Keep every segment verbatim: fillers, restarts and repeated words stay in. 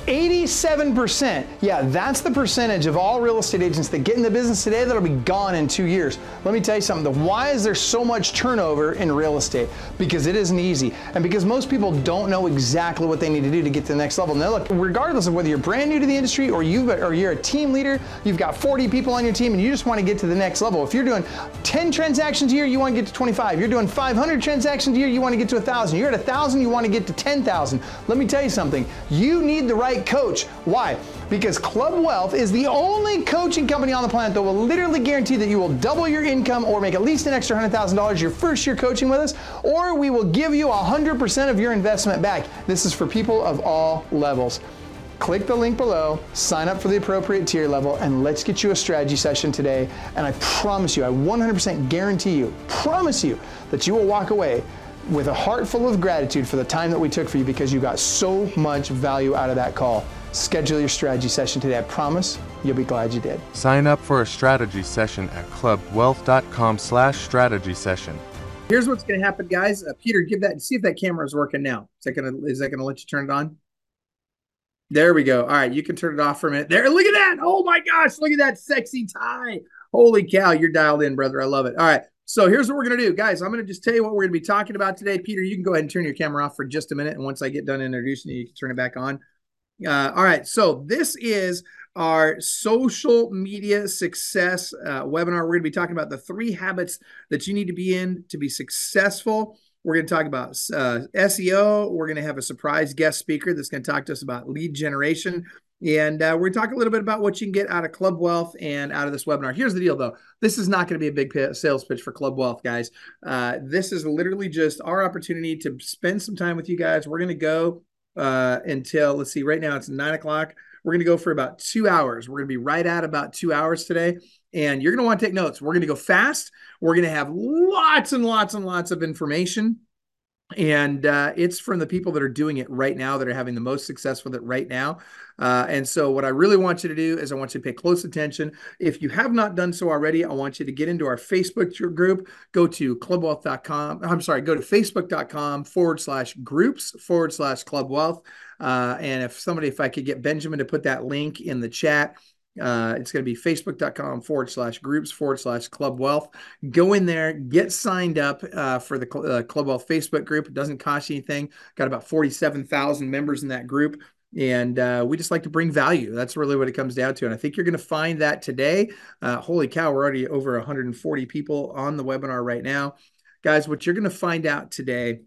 eighty-seven percent. Yeah, that's the percentage of all real estate agents that get in the business today that'll be gone in two years. Let me tell you something. Why is there so much turnover in real estate? Because it isn't easy. And because most people don't know exactly what they need to do to get to the next level. Now look, regardless of whether you're brand new to the industry or, you've, or you're a team leader, you've got forty people on your team and you just want to get to the next level. If you're doing ten transactions a year, you want to get to twenty-five. You're doing five hundred transactions a year, you want to get to one thousand. You're at one thousand, you want to get to ten thousand. Let me tell you something. You need the right coach. Why? Because Club Wealth is the only coaching company on the planet that will literally guarantee that you will double your income or make at least an extra one hundred thousand dollars your first year coaching with us, or we will give you one hundred percent of your investment back. This is for people of all levels. Click the link below, sign up for the appropriate tier level, and let's get you a strategy session today. And I promise you, I one hundred percent guarantee you, promise you, that you will walk away with a heart full of gratitude for the time that we took for you, because you got so much value out of that call. Schedule your strategy session today. I promise you'll be glad you did. Sign up for a strategy session at clubwealth.com slash strategy session. Here's what's going to happen, guys. Uh, Peter, give that, see if that camera is working now. Is that going to, is that going to let you turn it on? There we go. All right, you can turn it off for a minute. There, look at that. Oh my gosh, look at that sexy tie. Holy cow, you're dialed in, brother. I love it. All right, so here's what we're going to do. Guys, I'm going to just tell you what we're going to be talking about today. Peter, you can go ahead and turn your camera off for just a minute, and once I get done introducing you, you can turn it back on. Uh, all right, so this is our social media success uh, webinar. We're going to be talking about the three habits that you need to be in to be successful. We're going to talk about uh, S E O. We're going to have a surprise guest speaker that's going to talk to us about lead generation. And uh, we're going to talk a little bit about what you can get out of Club Wealth and out of this webinar. Here's the deal, though. This is not going to be a big sales pitch for Club Wealth, guys. Uh, this is literally just our opportunity to spend some time with you guys. We're going to go uh, until, let's see, right now it's nine o'clock. We're going to go for about two hours. We're going to be right at about two hours today. And you're going to want to take notes. We're going to go fast. We're going to have lots and lots and lots of information. And uh, it's from the people that are doing it right now, that are having the most success with it right now. Uh, and so what I really want you to do is I want you to pay close attention. If you have not done so already, I want you to get into our Facebook group. Go to club wealth dot com. I'm sorry, go to facebook.com forward slash groups forward slash Club Wealth. Uh, and if somebody, if I could get Benjamin to put that link in the chat, Uh, it's going to be facebook.com forward slash groups forward slash Club Wealth. Go in there, get signed up uh, for the uh, Club Wealth Facebook group. It doesn't cost you anything. Got about forty-seven thousand members in that group. And uh, we just like to bring value. That's really what it comes down to. And I think you're going to find that today. Uh, holy cow, we're already over one hundred forty people on the webinar right now. Guys, what you're going to find out today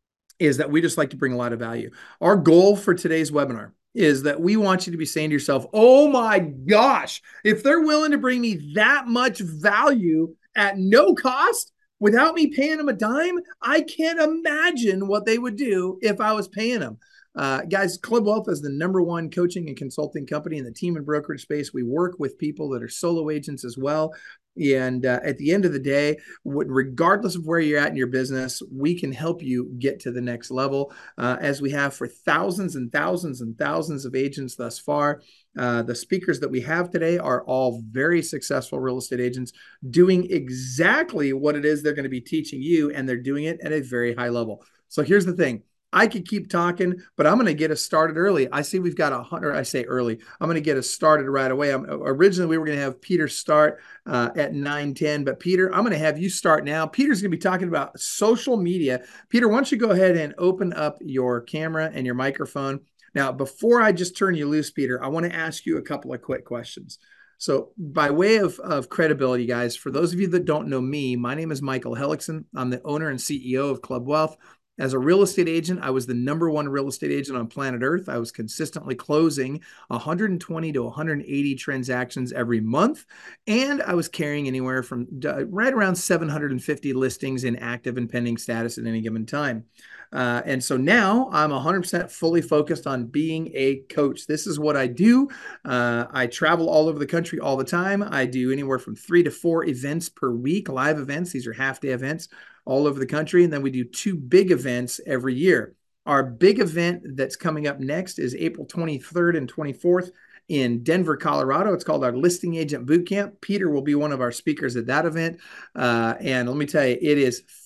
is that we just like to bring a lot of value. Our goal for today's webinar is that we want you to be saying to yourself, oh my gosh, if they're willing to bring me that much value at no cost without me paying them a dime, I can't imagine what they would do if I was paying them. Uh, guys, Club Wealth is the number one coaching and consulting company in the team and brokerage space. We work with people that are solo agents as well. And uh, at the end of the day, regardless of where you're at in your business, we can help you get to the next level, uh, as we have for thousands and thousands and thousands of agents thus far. Uh, the speakers that we have today are all very successful real estate agents doing exactly what it is they're going to be teaching you, and they're doing it at a very high level. So here's the thing. I could keep talking, but I'm going to get us started early. I see we've got a hundred. I say early. I'm going to get us started right away. I'm, originally, we were going to have Peter start uh, at nine ten, but Peter, I'm going to have you start now. Peter's going to be talking about social media. Peter, why don't you go ahead and open up your camera and your microphone. Now, before I just turn you loose, Peter, I want to ask you a couple of quick questions. So by way of, of credibility, guys, for those of you that don't know me, my name is Michael Hellickson. I'm the owner and C E O of Club Wealth. As a real estate agent, I was the number one real estate agent on planet Earth. I was consistently closing one hundred twenty to one hundred eighty transactions every month. And I was carrying anywhere from uh, right around seven hundred fifty listings in active and pending status at any given time. Uh, and so now I'm one hundred percent fully focused on being a coach. This is what I do. Uh, I travel all over the country all the time. I do anywhere from three to four events per week, live events. These are half-day events all over the country. And then we do two big events every year. Our big event that's coming up next is April twenty-third and twenty-fourth in Denver, Colorado. It's called our Listing Agent Bootcamp. Peter will be one of our speakers at that event. Uh, and let me tell you, it is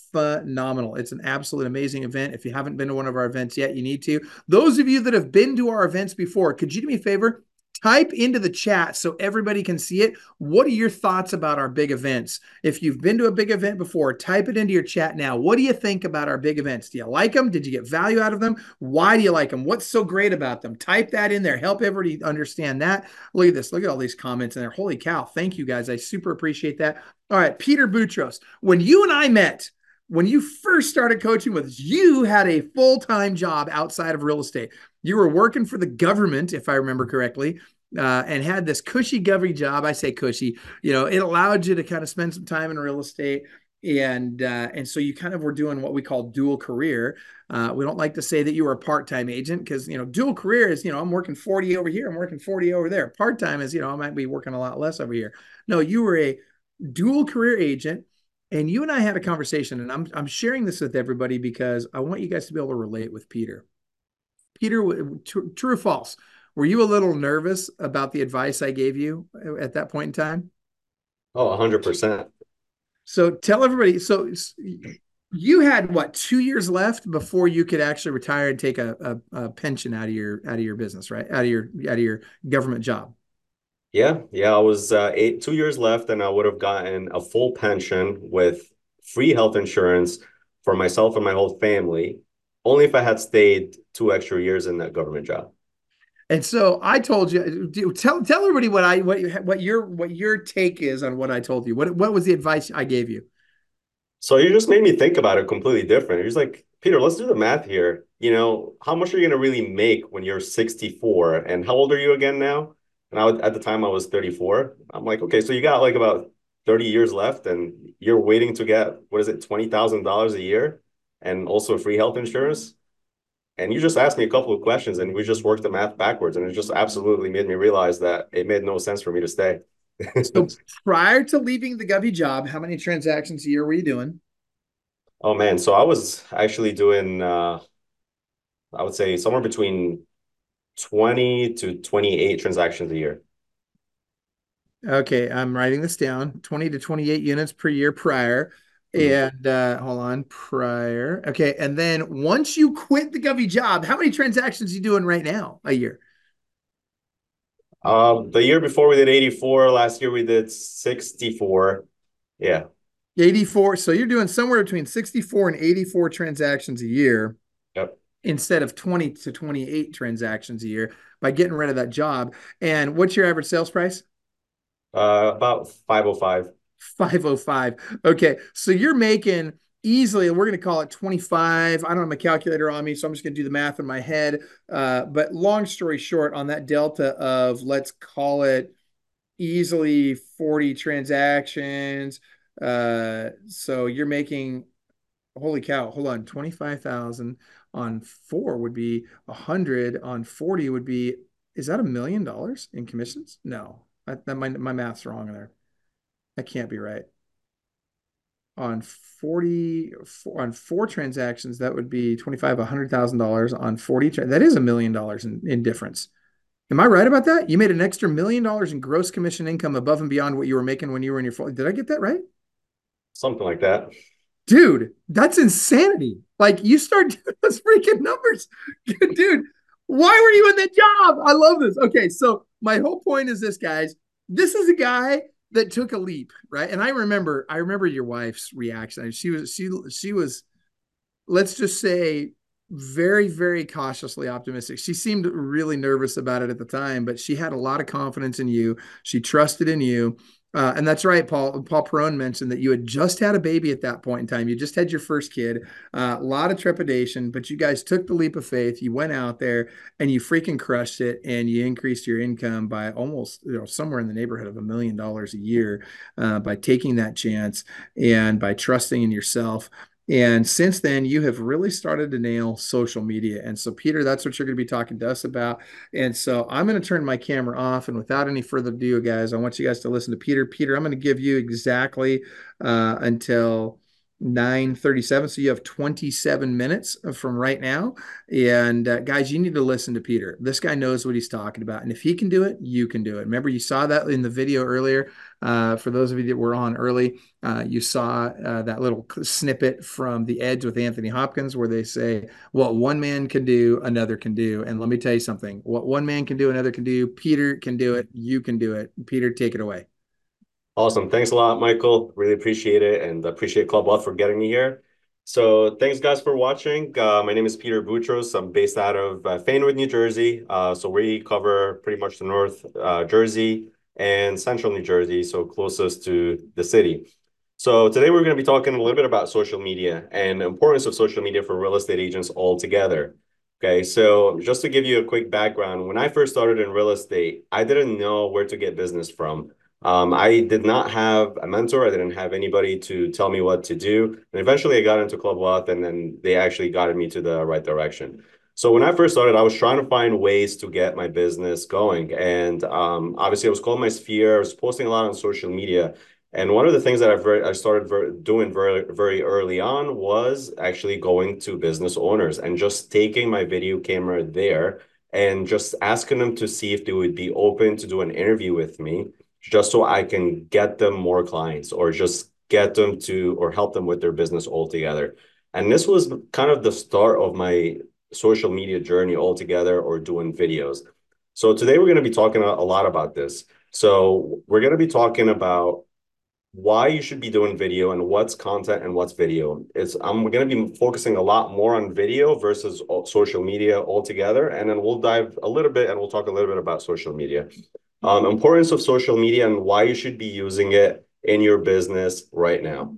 phenomenal. It's an absolute amazing event. If you haven't been to one of our events yet, you need to. Those of you that have been to our events before, could you do me a favor? Type into the chat so everybody can see it. What are your thoughts about our big events? If you've been to a big event before, type it into your chat now. What do you think about our big events? Do you like them? Did you get value out of them? Why do you like them? What's so great about them? Type that in there. Help everybody understand that. Look at this. Look at all these comments in there. Holy cow. Thank you, guys. I super appreciate that. All right, Peter Boutros, when you and I met, when you first started coaching with us, you had a full-time job outside of real estate. You were working for the government, if I remember correctly, uh, and had this cushy govy job. I say cushy, you know, it allowed you to kind of spend some time in real estate. And uh, and so you kind of were doing what we call dual career. Uh, we don't like to say that you were a part-time agent because, you know, dual career is, you know, I'm working forty over here, I'm working forty over there. Part-time is, you know, I might be working a lot less over here. No, you were a dual career agent. And you and I had a conversation, and I'm I'm sharing this with everybody because I want you guys to be able to relate with Peter. Peter, true, true or false? Were you a little nervous about the advice I gave you at that point in time? Oh, one hundred percent. So tell everybody. So you had what, two years left before you could actually retire and take a, a, a pension out of your out of your business, right? Out of your out of your government job. Yeah, yeah. I was uh, eight, two years left, and I would have gotten a full pension with free health insurance for myself and my whole family, only if I had stayed two extra years in that government job. And so I told you, tell tell everybody what I what you, what your what your take is on what I told you. What what was the advice I gave you? So you just made me think about it completely different. You're just like, Peter, let's do the math here. You know, how much are you going to really make when you're sixty-four? And how old are you again now? And I would, at the time I was thirty-four. I'm like, okay, so you got like about thirty years left, and you're waiting to get, what is it, twenty thousand dollars a year, and also free health insurance. And you just asked me a couple of questions, and we just worked the math backwards, and it just absolutely made me realize that it made no sense for me to stay. So prior to leaving the Govy job, how many transactions a year were you doing? Oh man, so I was actually doing, uh, I would say somewhere between twenty to twenty-eight transactions a year. Okay, I'm writing this down. twenty to twenty-eight units per year prior. And uh, hold on, prior. Okay, and then once you quit the Govy job, how many transactions are you doing right now a year? Um, the year before we did eighty-four. Last year we did sixty-four. Yeah. eighty-four. So you're doing somewhere between sixty-four and eighty-four transactions a year. Yep. Instead of twenty to twenty-eight transactions a year by getting rid of that job. And what's your average sales price? Uh, about five oh five. five oh five. Okay. So you're making easily, we're going to call it twenty-five. I don't have my calculator on me, so I'm just going to do the math in my head. Uh, but long story short, on that delta of, let's call it easily forty transactions. Uh, so you're making, holy cow, hold on, twenty-five thousand on four would be a hundred, on forty would be, is that a million dollars in commissions? No, I, that my, my math's wrong there. That can't be right. On forty, on four transactions, that would be twenty-five, a hundred thousand dollars on forty. That is a million dollars in, in difference. Am I right about that? You made an extra million dollars in gross commission income above and beyond what you were making when you were in your full. Did I get that right? Something like that. Dude, that's insanity. Like, you start doing those freaking numbers. Dude, why were you in that job? I love this. Okay, so my whole point is this, guys. This is a guy that took a leap, right? And I remember, I remember your wife's reaction. She was, she, she was, let's just say, very, very cautiously optimistic. She seemed really nervous about it at the time, but she had a lot of confidence in you. She trusted in you. Uh, and that's right, Paul. Paul Perone mentioned that you had just had a baby at that point in time. You just had your first kid. Uh, a lot of trepidation, but you guys took the leap of faith. You went out there and you freaking crushed it, and you increased your income by almost, you know, somewhere in the neighborhood of a million dollars a year uh, by taking that chance and by trusting in yourself. And since then, you have really started to nail social media. And so, Peter, that's what you're going to be talking to us about. And so I'm going to turn my camera off. And without any further ado, guys, I want you guys to listen to Peter. Peter, I'm going to give you exactly uh, until nine thirty-seven. So you have twenty-seven minutes from right now. And uh, guys, you need to listen to Peter. This guy knows what he's talking about. And if he can do it, you can do it. Remember, you saw that in the video earlier. Uh, for those of you that were on early, uh, you saw uh, that little snippet from The Edge with Anthony Hopkins where they say, what one man can do, another can do. And let me tell you something. What one man can do, another can do. Peter can do it. You can do it. Peter, take it away. Awesome. Thanks a lot, Michael. Really appreciate it, and appreciate Club Wealth for getting me here. So thanks, guys, for watching. Uh, my name is Peter Boutros. I'm based out of uh, Fairwood, New Jersey. Uh, so we cover pretty much the North uh, Jersey and Central New Jersey, so closest to the city. So today we're going to be talking a little bit about social media and the importance of social media for real estate agents altogether. Okay, so just to give you a quick background, when I first started in real estate, I didn't know where to get business from. Um, I did not have a mentor. I didn't have anybody to tell me what to do. And eventually I got into Club Wealth, and then they actually guided me to the right direction. So when I first started, I was trying to find ways to get my business going. And um, obviously I was calling my sphere. I was posting a lot on social media. And one of the things that I, very, I started ver doing very, very early on was actually going to business owners and just taking my video camera there and just asking them to see if they would be open to do an interview with me, just so I can get them more clients or just get them to or help them with their business altogether. And this was kind of the start of my social media journey altogether, or doing videos. So today we're going to be talking a lot about this. So we're going to be talking about why you should be doing video and what's content and what's video. It's I'm going to be focusing a lot more on video versus social media altogether. And then we'll dive a little bit and we'll talk a little bit about social media. Um, importance of social media and why you should be using it in your business right now.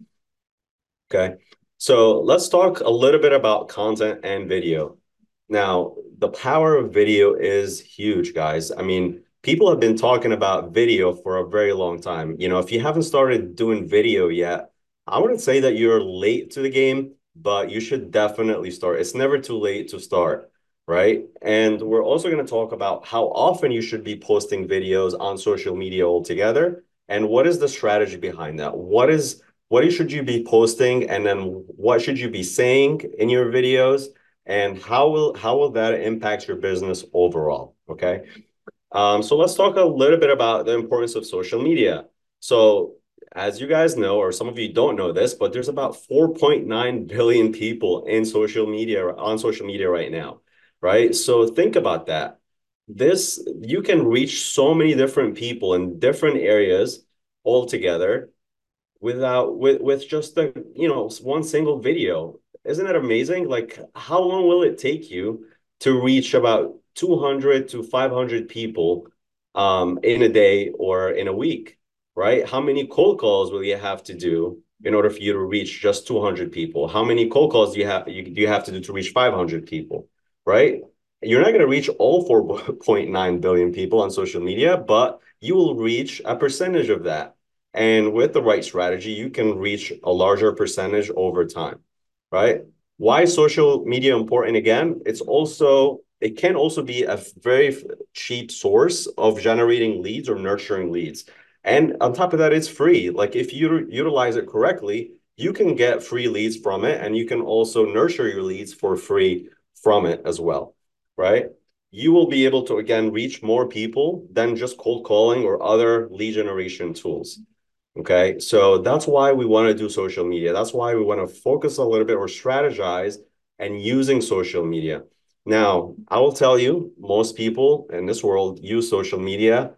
Okay, so let's talk a little bit about content and video. Now, the power of video is huge, guys. I mean, people have been talking about video for a very long time. You know, if you haven't started doing video yet, I wouldn't say that you're late to the game, but you should definitely start. It's never too late to start. Right? And we're also going to talk about how often you should be posting videos on social media altogether, and what is the strategy behind that? What is what should you be posting, and then what should you be saying in your videos, and how will how will that impact your business overall? Okay. Um, so let's talk a little bit about the importance of social media. So as you guys know, or some of you don't know this, but there's about four point nine billion people in social media on social media right now. Right? So think about that. This, you can reach so many different people in different areas all together without, with, with just a, you know, one single video. Isn't it amazing? Like, how long will it take you to reach about two hundred to five hundred people um, in a day or in a week, right? How many cold calls will you have to do in order for you to reach just two hundred people? How many cold calls do you have, you, do you have to do to reach five hundred people? Right? You're not going to reach all four point nine billion people on social media, but you will reach a percentage of that. And with the right strategy, you can reach a larger percentage over time, right? Why is social media important? Again, it's also, it can also be a very cheap source of generating leads or nurturing leads. And on top of that, it's free. Like, if you utilize it correctly, you can get free leads from it, and you can also nurture your leads for free from it as well, right? You will be able to, again, reach more people than just cold calling or other lead generation tools. Okay, so that's why we want to do social media. That's why we want to focus a little bit or strategize and using social media. Now, I will tell you, most people in this world use social media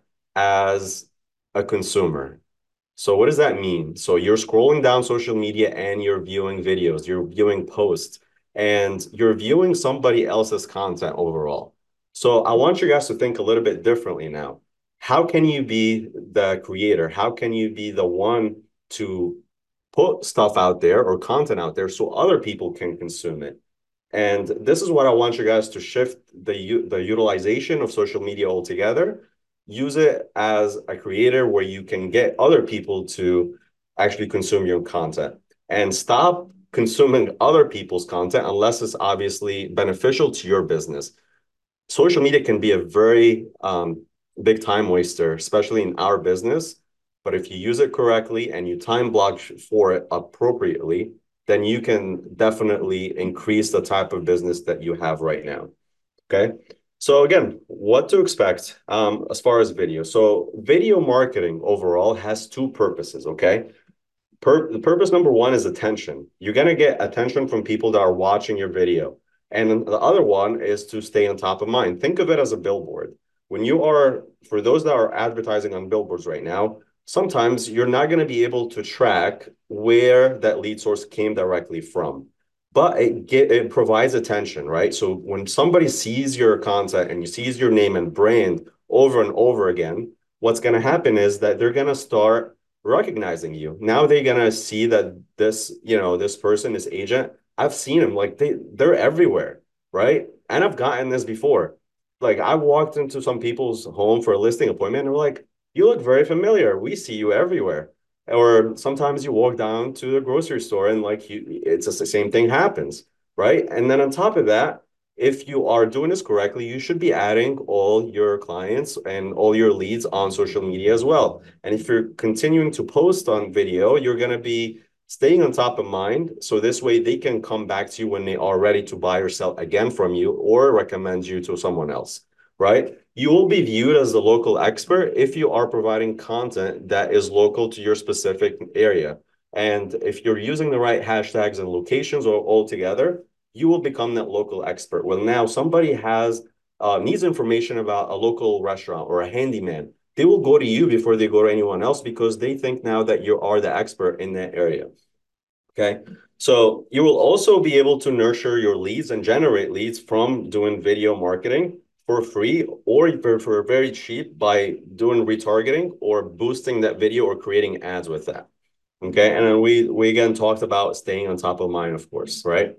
as a consumer. So what does that mean? So you're scrolling down social media and you're viewing videos, you're viewing posts, and you're viewing somebody else's content overall. So I want you guys to think a little bit differently now. How can you be the creator? How can you be the one to put stuff out there or content out there so other people can consume it? And this is what I want you guys to shift the, the utilization of social media altogether. Use it as a creator where you can get other people to actually consume your content, and stop consuming other people's content unless it's obviously beneficial to your business. Social media can be a very um, big time waster, especially in our business. But if you use it correctly and you time block for it appropriately, then you can definitely increase the type of business that you have right now. Okay. So again, what to expect um, as far as video. So video marketing overall has two purposes. Okay. Per the purpose number one is attention. You're going to get attention from people that are watching your video. And the other one is to stay on top of mind. Think of it as a billboard. When you are, for those that are advertising on billboards right now, sometimes you're not going to be able to track where that lead source came directly from. But it get, it provides attention, right? So when somebody sees your content and you sees your name and brand over and over again, what's going to happen is that they're going to start recognizing you. Now they're gonna see that this, you know, this person, this agent, I've seen them, like they they're everywhere, right? And I've gotten this before. Like I walked into some people's home for a listing appointment and they're like, you look very familiar. We see you everywhere. Or sometimes you walk down to the grocery store and like you, it's just the same thing happens, right? And then on top of that, if you are doing this correctly, you should be adding all your clients and all your leads on social media as well. And if you're continuing to post on video, you're going to be staying on top of mind. So this way they can come back to you when they are ready to buy or sell again from you or recommend you to someone else, right? You will be viewed as the local expert if you are providing content that is local to your specific area. And if you're using the right hashtags and locations or all together, you will become that local expert. Well, now somebody has uh, needs information about a local restaurant or a handyman. They will go to you before they go to anyone else because they think now that you are the expert in that area. Okay. So you will also be able to nurture your leads and generate leads from doing video marketing for free or for, for very cheap by doing retargeting or boosting that video or creating ads with that. Okay. And then we, we again talked about staying on top of mind, of course, right?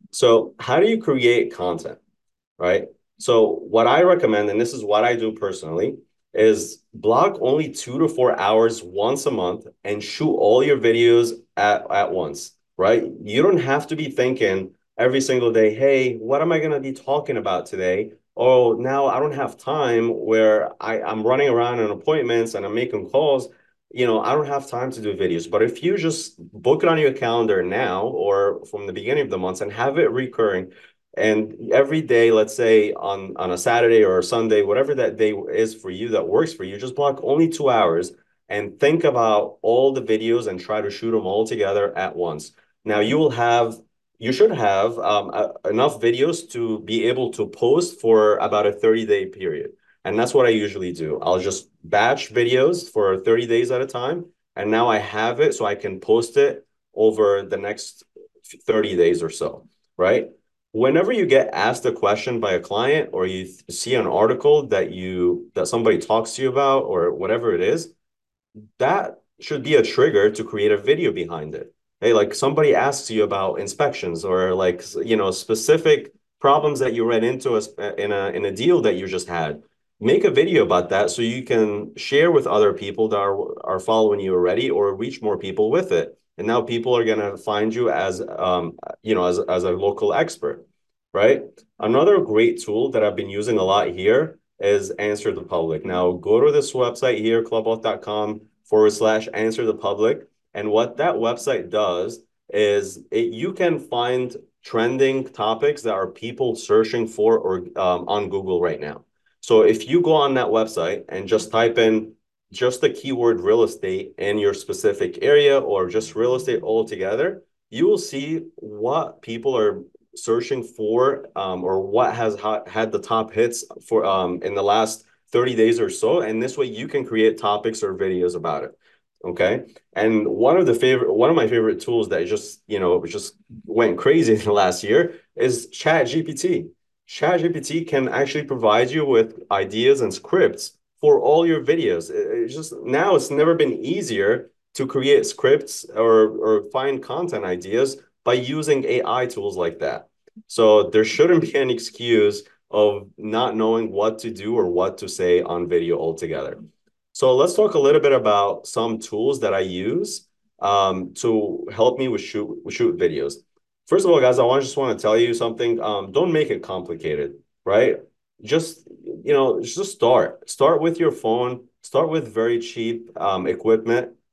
So how do you create content, right? So what I recommend, and this is what I do personally, is block only two to four hours once a month and shoot all your videos at, at once, right? You don't have to be thinking every single day, hey, what am I going to be talking about today? Oh, now I don't have time where I, I'm running around on appointments and I'm making calls. You know, I don't have time to do videos. But if you just book it on your calendar now or from the beginning of the month and have it recurring, and every day, let's say on, on a Saturday or a Sunday, whatever that day is for you that works for you, just block only two hours and think about all the videos and try to shoot them all together at once. Now you will have, you should have um, uh, enough videos to be able to post for about a thirty day period. And that's what I usually do. I'll just batch videos for thirty days at a time. And now I have it so I can post it over the next thirty days or so, right? Whenever you get asked a question by a client or you see an article that you that somebody talks to you about or whatever it is, that should be a trigger to create a video behind it. Hey, like somebody asks you about inspections or like, you know, specific problems that you ran into in a in a deal that you just had. Make a video about that so you can share with other people that are, are following you already or reach more people with it. And now people are going to find you as, um, you know, as, as a local expert, right? Another great tool that I've been using a lot here is Answer the Public. Now go to this website here, clubwealth.com forward slash answer the public. And what that website does is it, you can find trending topics that are people searching for or um, on Google right now. So if you go on that website and just type in just the keyword real estate in your specific area or just real estate altogether, you will see what people are searching for um, or what has ha had the top hits for um, in the last thirty days or so. And this way you can create topics or videos about it. Okay. And one of the favorite, one of my favorite tools that just, you know, just went crazy in the last year is ChatGPT. ChatGPT can actually provide you with ideas and scripts for all your videos. It's just now it's never been easier to create scripts or, or find content ideas by using A I tools like that. So there shouldn't be any excuse of not knowing what to do or what to say on video altogether. So let's talk a little bit about some tools that I use um, to help me with shoot, with shoot videos. First of all, guys, I want, just want to tell you something. Um, don't make it complicated, right? Just, you know, just start. Start with your phone. Start with very cheap um, equipment.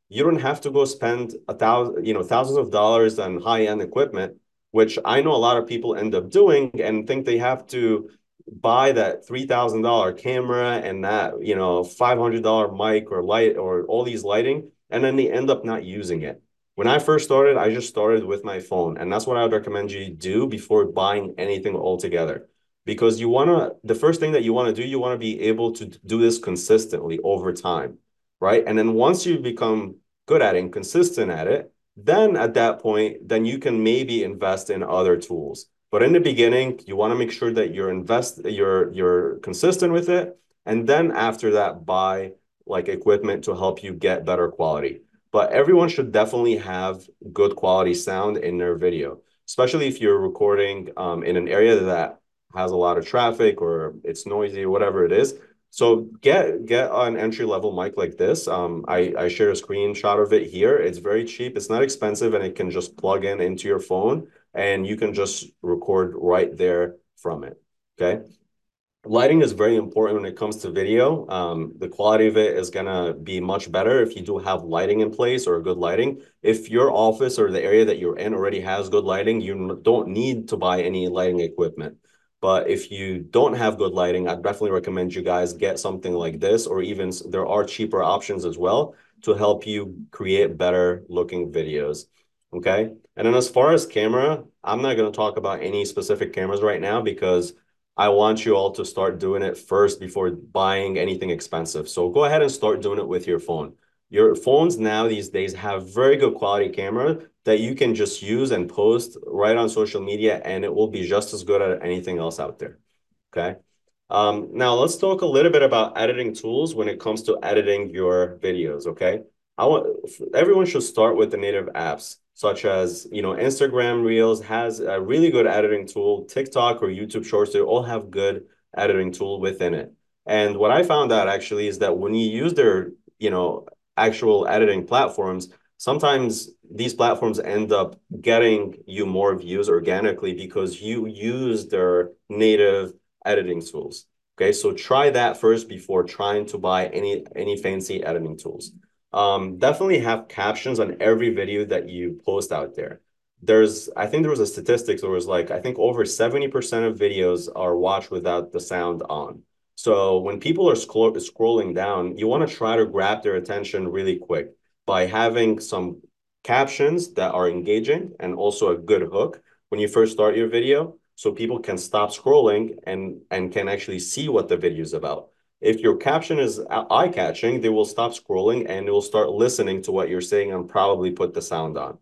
you don't have to go spend a thousand, you know, thousands of dollars on high-end equipment, which I know a lot of people end up doing and think they have to buy that three thousand dollar camera and that, you know, five hundred dollar mic or light or all these lighting, and then they end up not using it. When I first started, I just started with my phone, and that's what I would recommend you do before buying anything altogether. Because you want to, the first thing that you want to do, you want to be able to do this consistently over time, right? And then once you become good at it and consistent at it, then at that point, then you can maybe invest in other tools. But in the beginning, you want to make sure that you're invest, you're you're consistent with it, and then after that, buy like equipment to help you get better quality. But everyone should definitely have good quality sound in their video, especially if you're recording um, in an area that has a lot of traffic or it's noisy or whatever it is. So get get an entry level mic like this. Um, I, I share a screenshot of it here. It's very cheap. It's not expensive, and it can just plug in into your phone, and you can just record right there from it. Okay. Lighting is very important when it comes to video. Um, the quality of it is gonna be much better if you do have lighting in place or good lighting. If your office or the area that you're in already has good lighting, you don't need to buy any lighting equipment. But if you don't have good lighting, I'd definitely recommend you guys get something like this, or even there are cheaper options as well to help you create better looking videos. Okay. And then as far as camera, I'm not going to talk about any specific cameras right now because I want you all to start doing it first before buying anything expensive. So go ahead and start doing it with your phone. Your phones now these days have very good quality camera that you can just use and post right on social media, and it will be just as good as anything else out there. Okay. Um, now let's talk a little bit about editing tools when it comes to editing your videos. Okay. I want everyone should start with the native apps, such as, you know, Instagram Reels has a really good editing tool. TikTok or YouTube Shorts, they all have good editing tool within it. And what I found out actually is that when you use their, you know, actual editing platforms, sometimes these platforms end up getting you more views organically because you use their native editing tools. Okay, so try that first before trying to buy any any fancy editing tools. Um, definitely have captions on every video that you post out there. There's, I think there was a statistics where it was like, I think over seventy percent of videos are watched without the sound on. So when people are scro scrolling down, you want to try to grab their attention really quick by having some captions that are engaging and also a good hook when you first start your video, so people can stop scrolling and, and can actually see what the video is about. If your caption is eye-catching, they will stop scrolling and they will start listening to what you're saying and probably put the sound on.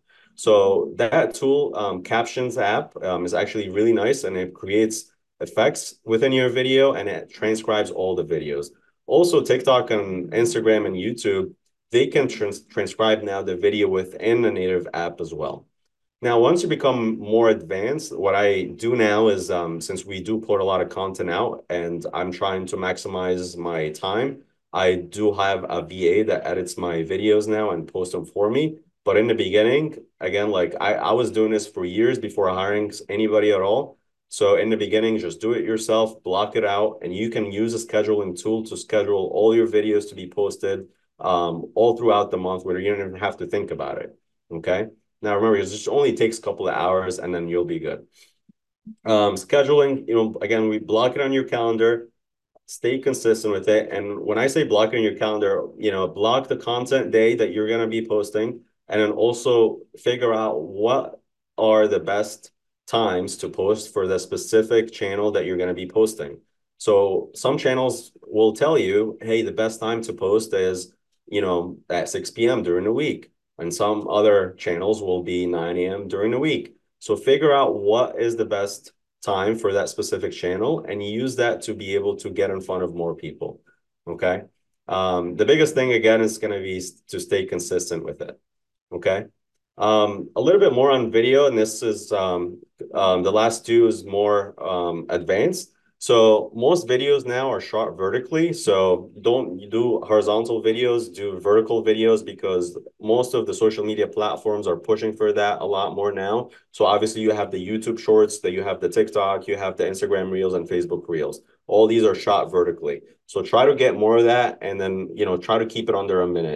So that tool, um, Captions app, um, is actually really nice, and it creates effects within your video and it transcribes all the videos. Also, TikTok and Instagram and YouTube, they can trans transcribe now the video within the native app as well. Now, once you become more advanced, what I do now is, um, since we do put a lot of content out and I'm trying to maximize my time, I do have a V A that edits my videos now and posts them for me. But in the beginning, again, like I, I was doing this for years before hiring anybody at all. So in the beginning, just do it yourself, block it out, and you can use a scheduling tool to schedule all your videos to be posted um, all throughout the month where you don't even have to think about it, okay? Now, remember, it just only takes a couple of hours and then you'll be good. Um, scheduling, you know, again, we block it on your calendar, stay consistent with it. And when I say block it on your calendar, you know, block the content day that you're going to be posting, and then also figure out what are the best times to post for the specific channel that you're going to be posting. So some channels will tell you, hey, the best time to post is, you know, at six P M during the week. And some other channels will be nine A M during the week. So figure out what is the best time for that specific channel and use that to be able to get in front of more people, okay? Um, the biggest thing, again, is going to be to stay consistent with it, okay? Um, a little bit more on video, and this is, um, um, the last two is more um, advanced. So most videos now are shot vertically. So don't do horizontal videos, do vertical videos, because most of the social media platforms are pushing for that a lot more now. So obviously you have the YouTube Shorts, that you have the TikTok, you have the Instagram Reels and Facebook Reels. All these are shot vertically. So try to get more of that, and then, you know, try to keep it under a minute.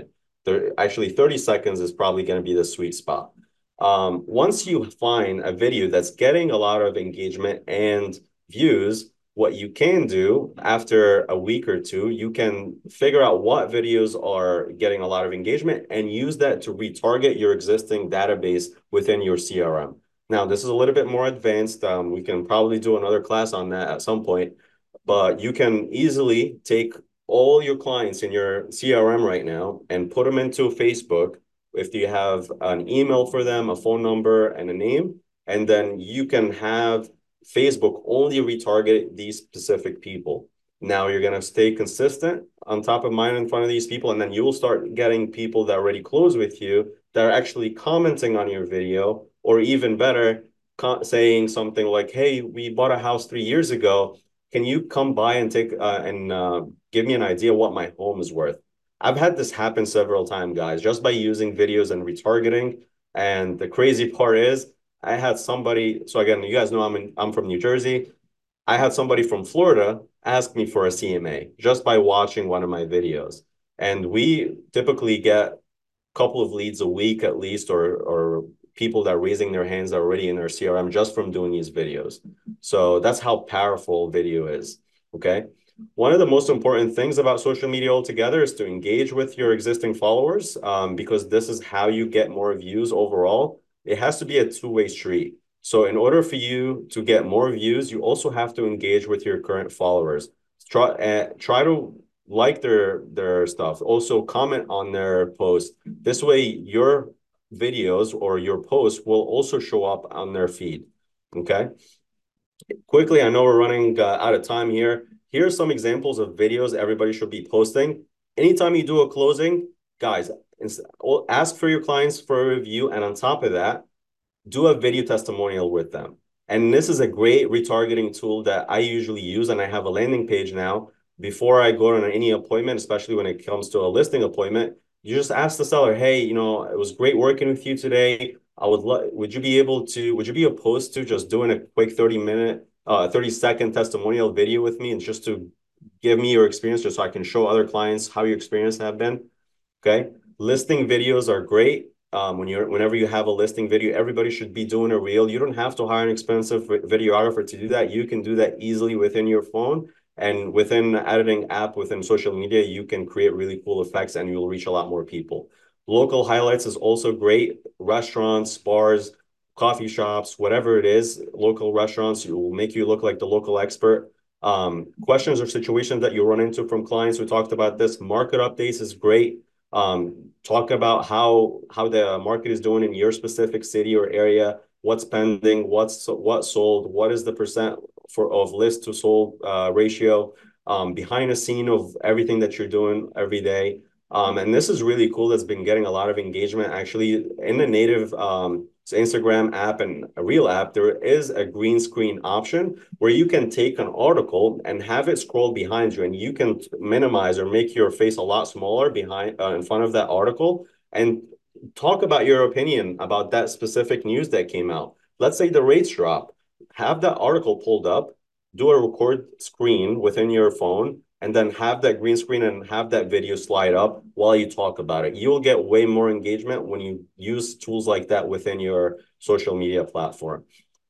There, actually, thirty seconds is probably going to be the sweet spot. Um, once you find a video that's getting a lot of engagement and views, what you can do after a week or two, you can figure out what videos are getting a lot of engagement and use that to retarget your existing database within your C R M. Now, this is a little bit more advanced. Um, we can probably do another class on that at some point, but you can easily take all your clients in your C R M right now and put them into Facebook. If you have an email for them, a phone number, and a name, and then you can have Facebook only retarget these specific people. Now you're going to stay consistent on top of mind in front of these people, and then you will start getting people that already close with you that are actually commenting on your video, or even better, saying something like, hey, we bought a house three years ago. Can you come by and take uh, and uh, give me an idea what my home is worth? I've had this happen several times, guys, just by using videos and retargeting. And the crazy part is, I had somebody, so again, you guys know I'm in, I'm from New Jersey. I had somebody from Florida ask me for a C M A just by watching one of my videos. And we typically get a couple of leads a week at least, or, or people that are raising their hands that are already in their C R M just from doing these videos. So that's how powerful video is, okay? One of the most important things about social media altogether is to engage with your existing followers, um, because this is how you get more views overall. It has to be a two-way street. So in order for you to get more views, you also have to engage with your current followers. Try, uh, try to like their, their stuff. Also comment on their posts. This way your videos or your posts will also show up on their feed, okay? Quickly, I know we're running uh, out of time here. Here are some examples of videos everybody should be posting. Anytime you do a closing, guys, ask for your clients for a review, and on top of that, do a video testimonial with them. And this is a great retargeting tool that I usually use, and I have a landing page now. Before I go on any appointment, especially when it comes to a listing appointment, you just ask the seller, hey, you know, it was great working with you today. I would love, would you be able to, would you be opposed to just doing a quick thirty minute, uh, thirty second testimonial video with me, and just to give me your experience, just so I can show other clients how your experience have been, okay? Listing videos are great. Um, when you're, whenever you have a listing video, everybody should be doing a reel. You don't have to hire an expensive videographer to do that. You can do that easily within your phone, and within the editing app, within social media, you can create really cool effects and you'll reach a lot more people. Local highlights is also great. Restaurants, bars, coffee shops, whatever it is, local restaurants, it will make you look like the local expert. Um, questions or situations that you run into from clients, we talked about this. Market updates is great. Um, talk about how how the market is doing in your specific city or area, what's pending, what's what sold, what is the percent for of list to sold uh, ratio, um, behind the scene of everything that you're doing every day. Um, and this is really cool. That's been getting a lot of engagement. Actually, in the native um, Instagram app and a Reel app, there is a green screen option where you can take an article and have it scroll behind you, and you can minimize or make your face a lot smaller behind uh, in front of that article, and talk about your opinion about that specific news that came out. Let's say the rates drop. Have that article pulled up, do a record screen within your phone, and then have that green screen and have that video slide up while you talk about it. You will get way more engagement when you use tools like that within your social media platform.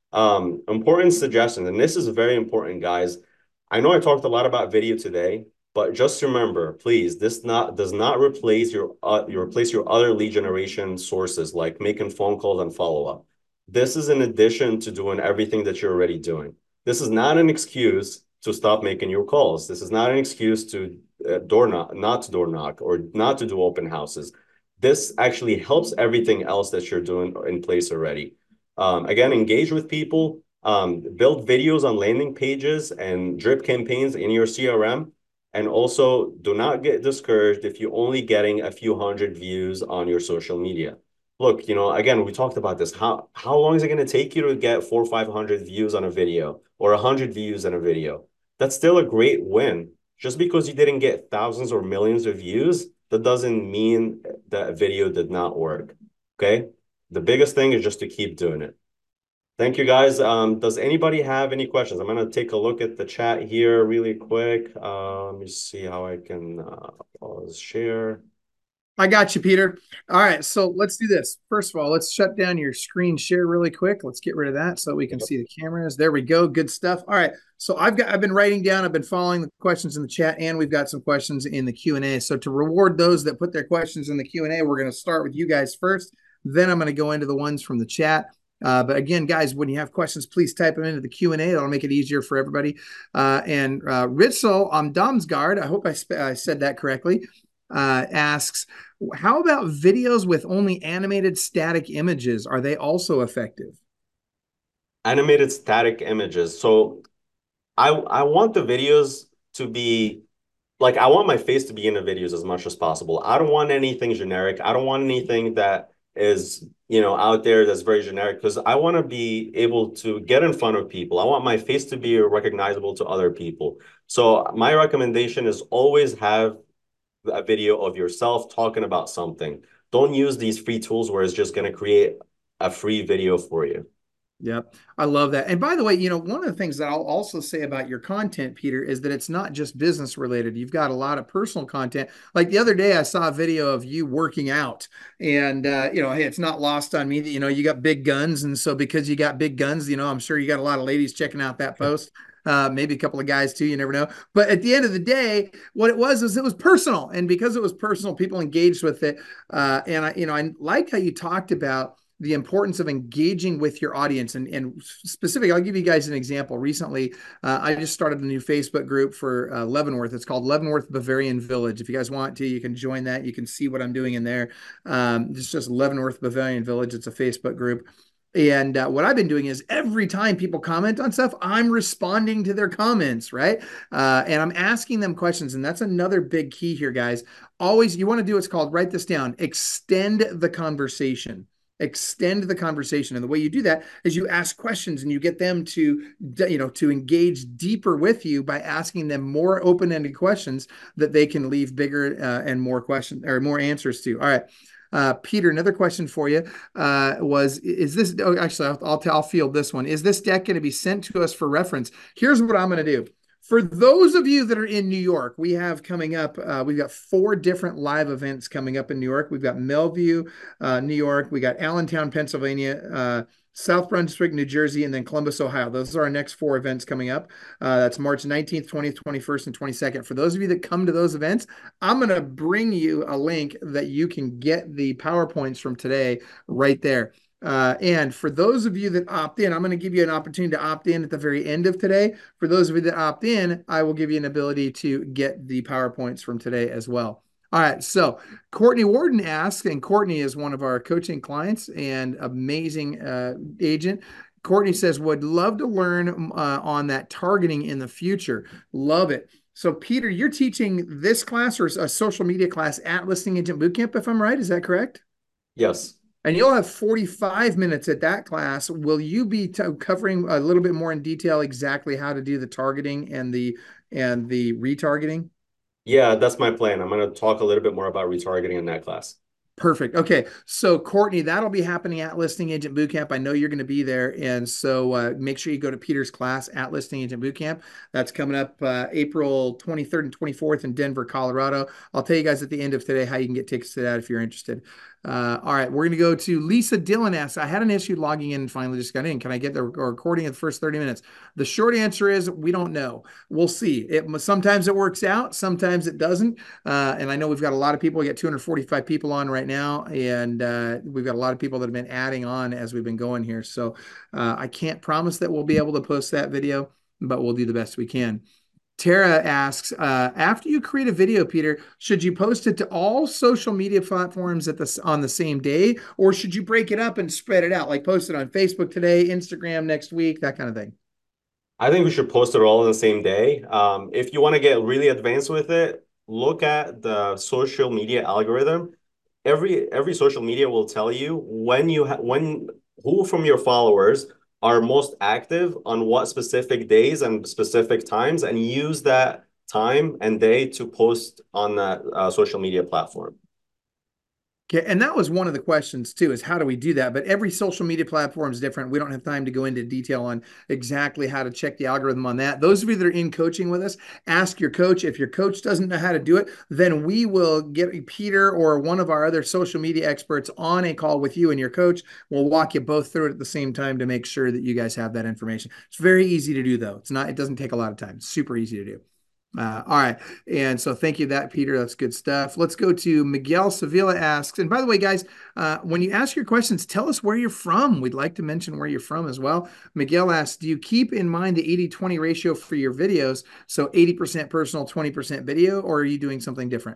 Um, important suggestions, and this is very important, guys. I know I talked a lot about video today, but just remember, please, this not does not replace your uh, you replace your other lead generation sources, like making phone calls and follow-up. This is in addition to doing everything that you're already doing. This is not an excuse to stop making your calls. This is not an excuse to uh, door knock, not to door knock, or not to do open houses. This actually helps everything else that you're doing in place already. Um, again, engage with people, um, build videos on landing pages and drip campaigns in your C R M. And also, do not get discouraged if you're only getting a few hundred views on your social media. Look, you know, again, we talked about this. How, how long is it going to take you to get four or five hundred views on a video, or one hundred views on a video? That's still a great win. Just because you didn't get thousands or millions of views, that doesn't mean that video did not work, okay? The biggest thing is just to keep doing it. Thank you, guys. Um, does anybody have any questions? I'm going to take a look at the chat here really quick. Uh, let me see how I can uh, pause share. I got you, Peter. All right, so let's do this. First of all, let's shut down your screen share really quick. Let's get rid of that so we can see the cameras. There we go. Good stuff. All right. So I've got I've been writing down, I've been following the questions in the chat, and we've got some questions in the Q and A. So to reward those that put their questions in the Q and A, we're going to start with you guys first. Then I'm going to go into the ones from the chat. Uh, but again, guys, when you have questions, please type them into the Q and A. That'll make it easier for everybody. Uh, and uh, Ritzel on Domsgard, I hope I, sp- I said that correctly, uh, asks, how about videos with only animated static images? Are they also effective? Animated static images. So I I want the videos to be like I want my face to be in the videos as much as possible. I don't want anything generic. I don't want anything that is, you know, out there that's very generic because I want to be able to get in front of people. I want my face to be recognizable to other people. So my recommendation is always have a video of yourself talking about something. Don't use these free tools where it's just going to create a free video for you. Yep. I love that. And by the way, you know, one of the things that I'll also say about your content, Peter, is that it's not just business related. You've got a lot of personal content. Like the other day, I saw a video of you working out, and, uh, you know, hey, it's not lost on me that, you know, you got big guns. And so because you got big guns, you know, I'm sure you got a lot of ladies checking out that post. Uh, maybe a couple of guys too, you never know. But at the end of the day, what it was was it was personal. And because it was personal, people engaged with it. Uh, and I, you know, I like how you talked about the importance of engaging with your audience. And, and specific, I'll give you guys an example. Recently, uh, I just started a new Facebook group for uh, Leavenworth. It's called Leavenworth Bavarian Village. If you guys want to, you can join that. You can see what I'm doing in there. Um, it's just Leavenworth Bavarian Village. It's a Facebook group. And uh, what I've been doing is every time people comment on stuff, I'm responding to their comments, right? Uh, and I'm asking them questions. And that's another big key here, guys. Always, you want to do what's called, write this down, extend the conversation. Extend the conversation. And the way you do that is you ask questions and you get them to, you know, to engage deeper with you by asking them more open-ended questions that they can leave bigger uh, and more questions or more answers to. All right. Uh, Peter, another question for you uh, was, is this, oh, actually, I'll, I'll, I'll field this one. Is this deck going to be sent to us for reference? Here's what I'm going to do. For those of you that are in New York, we have coming up, uh, we've got four different live events coming up in New York. We've got Melview, uh, New York. We got Allentown, Pennsylvania, uh, South Brunswick, New Jersey, and then Columbus, Ohio. Those are our next four events coming up. Uh, that's March nineteenth, twentieth, twenty-first, and twenty-second. For those of you that come to those events, I'm going to bring you a link that you can get the PowerPoints from today right there. Uh, and for those of you that opt in, I'm going to give you an opportunity to opt in at the very end of today. For those of you that opt in, I will give you an ability to get the PowerPoints from today as well. All right, so Courtney Warden asks, and Courtney is one of our coaching clients and amazing uh, agent. Courtney says, would love to learn uh, on that targeting in the future. Love it. So Peter, you're teaching this class or a social media class at Listing Agent Bootcamp, if I'm right, is that correct? Yes. And you'll have forty-five minutes at that class. Will you be t- covering a little bit more in detail exactly how to do the targeting and the and the retargeting? Yeah, that's my plan. I'm going to talk a little bit more about retargeting in that class. Perfect. Okay. So Courtney, that'll be happening at Listing Agent Bootcamp. I know you're going to be there. And so uh, make sure you go to Peter's class at Listing Agent Bootcamp. That's coming up uh, April twenty-third and twenty-fourth in Denver, Colorado. I'll tell you guys at the end of today how you can get tickets to that if you're interested. Uh, all right, we're going to go to Lisa Dillon asks, I had an issue logging in and finally just got in. Can I get the recording of the first thirty minutes? The short answer is we don't know. We'll see. It sometimes it works out, sometimes it doesn't. Uh, and I know we've got a lot of people. We got two hundred forty-five people on right now, and uh, we've got a lot of people that have been adding on as we've been going here. So uh, I can't promise that we'll be able to post that video, but we'll do the best we can. Tara asks, uh, after you create a video, Peter, should you post it to all social media platforms at the, on the same day, or should you break it up and spread it out, like post it on Facebook today, Instagram next week, that kind of thing? I think we should post it all on the same day. Um, if you want to get really advanced with it, look at the social media algorithm. Every every social media will tell you when you ha- when who from your followers are most active on what specific days and specific times, and use that time and day to post on that uh, social media platform. Okay, and that was one of the questions too, is how do we do that? But every social media platform is different. We don't have time to go into detail on exactly how to check the algorithm on that. Those of you that are in coaching with us, ask your coach. If your coach doesn't know how to do it, then we will get Peter or one of our other social media experts on a call with you and your coach. We'll walk you both through it at the same time to make sure that you guys have that information. It's very easy to do though. It's not, it doesn't take a lot of time. It's super easy to do. Uh, all right. And so thank you for that, Peter. That's good stuff. Let's go to Miguel Sevilla asks, and by the way, guys, uh, when you ask your questions, tell us where you're from. We'd like to mention where you're from as well. Miguel asks, do you keep in mind the eighty twenty ratio for your videos? So eighty percent personal, twenty percent video, or are you doing something different?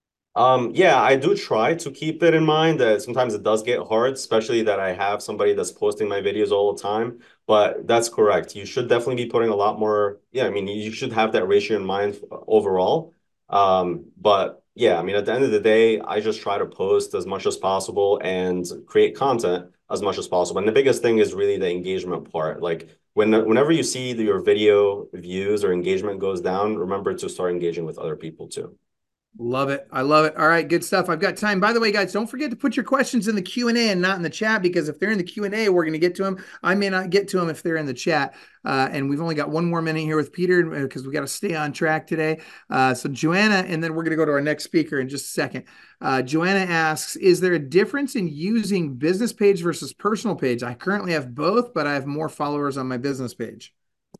Um, yeah, I do try to keep it in mind that sometimes it does get hard, especially that I have somebody that's posting my videos all the time. But that's correct. You should definitely be putting a lot more. Yeah, I mean, you should have that ratio in mind overall. Um, but yeah, I mean, at the end of the day, I just try to post as much as possible and create content as much as possible. And the biggest thing is really the engagement part. Like when whenever you see that your video views or engagement goes down, remember to start engaging with other people too. Love it. I love it. All right, good stuff. I've got time. By the way, guys, don't forget to put your questions in the Q and A and not in the chat, because if they're in the Q and A, we're going to get to them. I may not get to them if they're in the chat. Uh, and we've only got one more minute here with Peter because we got to stay on track today. Uh, so Joanna, and then we're going to go to our next speaker in just a second. Uh, Joanna asks, is there a difference in using business page versus personal page? I currently have both, but I have more followers on my business page.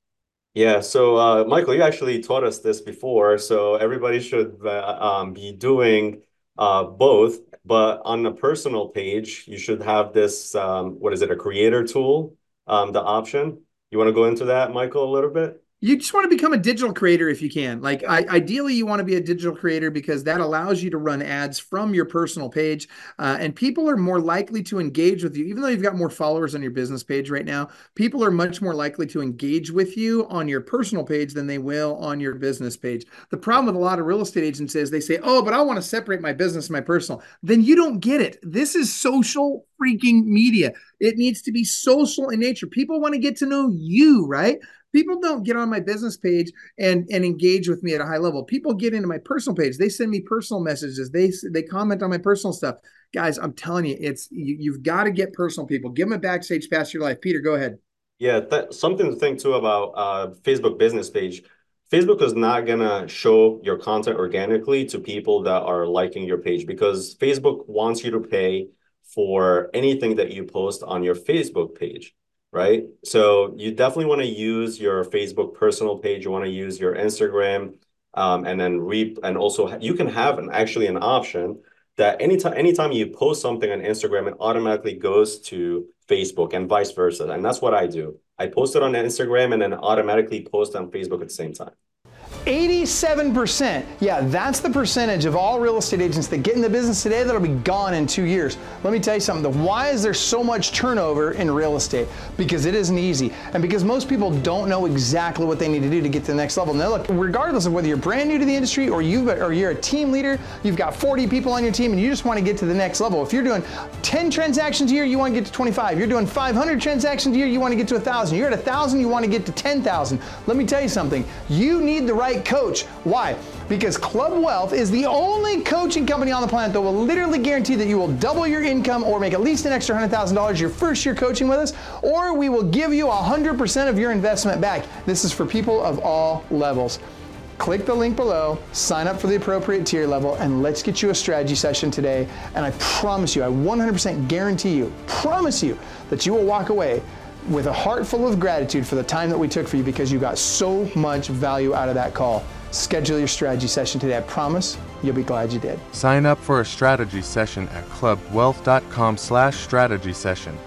Yeah, so uh, Michael, you actually taught us this before, so everybody should uh, um, be doing uh, both, but on the personal page, you should have this, um, what is it, a creator tool, um, the option. You want to go into that, Michael, a little bit? You just want to become a digital creator if you can. Like I, ideally, you want to be a digital creator because that allows you to run ads from your personal page. Uh, and people are more likely to engage with you. Even though you've got more followers on your business page right now, people are much more likely to engage with you on your personal page than they will on your business page. The problem with a lot of real estate agents is they say, oh, but I want to separate my business and my personal. Then you don't get it. This is social freaking media. It needs to be social in nature. People want to get to know you, right? People don't get on my business page and, and engage with me at a high level. People get into my personal page. They send me personal messages. They they comment on my personal stuff. Guys, I'm telling you, it's you, you've got to get personal people. Give them a backstage pass to your life. Peter, go ahead. Yeah, th something to think too about uh, Facebook business page. Facebook is not going to show your content organically to people that are liking your page, because Facebook wants you to pay for anything that you post on your Facebook page. Right? So you definitely want to use your Facebook personal page. You want to use your Instagram, um, and then reap. And also you can have an actually an option that anytime anytime you post something on Instagram, it automatically goes to Facebook and vice versa. And that's what I do. I post it on Instagram and then automatically post on Facebook at the same time. eighty-seven percent. Yeah, that's the percentage of all real estate agents that get in the business today that'll be gone in two years. Let me tell you something. Why is there so much turnover in real estate? Because it isn't easy. And because most people don't know exactly what they need to do to get to the next level. Now look, regardless of whether you're brand new to the industry or, you've, or you're a team leader, you've got forty people on your team and you just want to get to the next level. If you're doing ten transactions a year, you want to get to twenty-five. You're doing five hundred transactions a year, you want to get to one thousand. You're at one thousand, you want to get to ten thousand. Let me tell you something. You need the right coach. Why? Because Club Wealth is the only coaching company on the planet that will literally guarantee that you will double your income or make at least an extra one hundred thousand dollars your first year coaching with us, or we will give you one hundred percent of your investment back. This is for people of all levels. Click the link below, sign up for the appropriate tier level, and let's get you a strategy session today. And I promise you, I one hundred percent guarantee you, promise you, that you will walk away with a heart full of gratitude for the time that we took for you, because you got so much value out of that call. Schedule your strategy session today. I promise you'll be glad you did. Sign up for a strategy session at club wealth dot com slash strategy session.